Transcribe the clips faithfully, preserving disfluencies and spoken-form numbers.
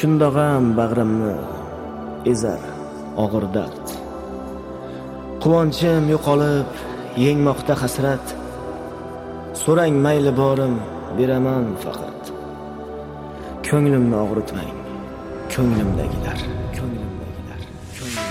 shundog'am bag'rimni ezar og'ir dard. Quvonchim yo'qolib yengmoqda hasrat, so'rang mayli borim beraman faqat. Ko'nglimni og'ritmang, ko'nglimdagilar, ko'nglimdagilar, ko'nglimdagilar.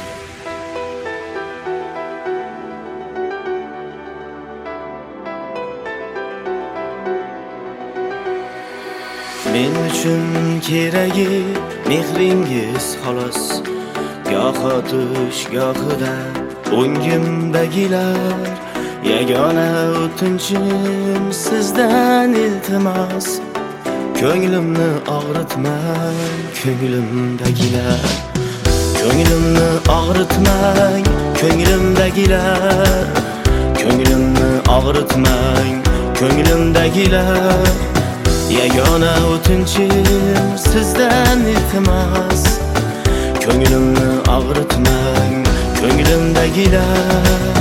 Men uchun keragi mehringiz xolos, goho tush gohida o'ngimdagilar. Yagona o'tinchim sizdan iltimos, ko'nglimni og'ritmang, ko'nglimdagilar. Ko'nglimni og'ritmang, ko'nglimdagilar. Ko'nglimni og'ritmang, ko'nglimdagilar. Yagona o'tinchim sizdan iltimos, ko'nglimni og'ritmang, ko'nglimdagilar.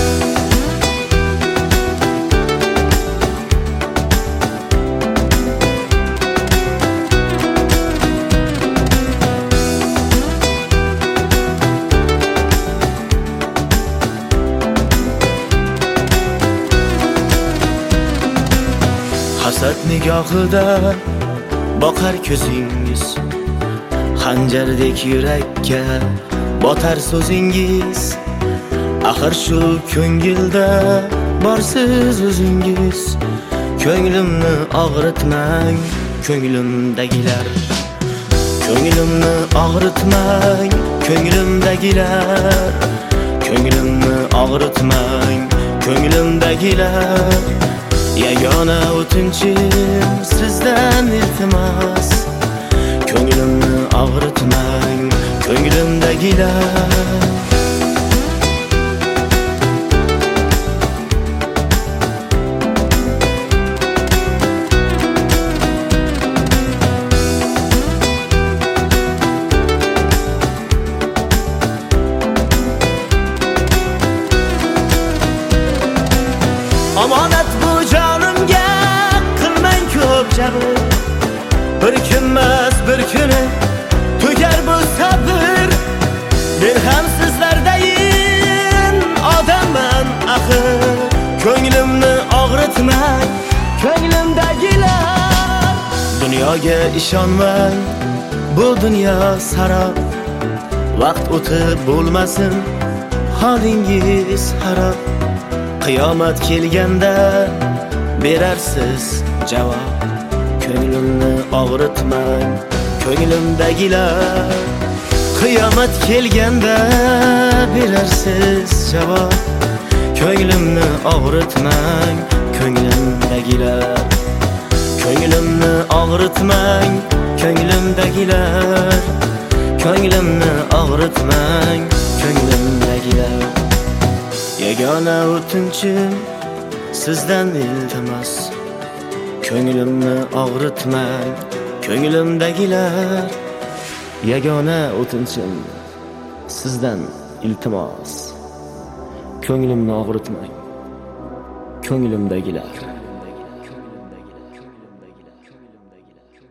Hasad nigohida boqar ko'zingiz, xanjardek yurakka botar so'zingiz. Axir shu ko'ngilda borsiz o'zingiz. Ko'nglimni og'ritmang, ko'nglimdagilar. Ko'nglimni og'ritmang, ko'nglimdagilar. Ko'nglimni og'ritmang, ko'nglimdagilar. Yagona o'tinchim sizdan iltimos, ko'nglimni og'ritmang, ko'nglimdagilar. Omonat bu jonimga qilmang ko'p jabr. Bir kunmas bir kuni tugar bu sabr. Men ham sizlardayin odamman axir. Ko'nglimni og'ritmang, ko'nglimdagilar. Dunyoga ishonmang, bu dunyo sarob. Vaqt o'tib bo'lmasin, holingiz xarob. Qiyomat kelganda berarsiz javob. Ko'nglimni og'ritmang, ko'nglimdagilar. Qiyomat kelganda berarsiz javob. Ko'nglimni og'ritmang, ko'nglimdagilar. Ko'nglimni og'ritmang, ko'nglimdagilar. Ko'nglimni og'ritmang, ko'nglimdagilar. Yagona o'tinchim sizdan iltimos, ko'nglimni og'ritmang, ko'nglimdagilar. Yagona o'tinchim sizdan iltimos, ko'nglimni og'ritmang, ko'nglimdagilar.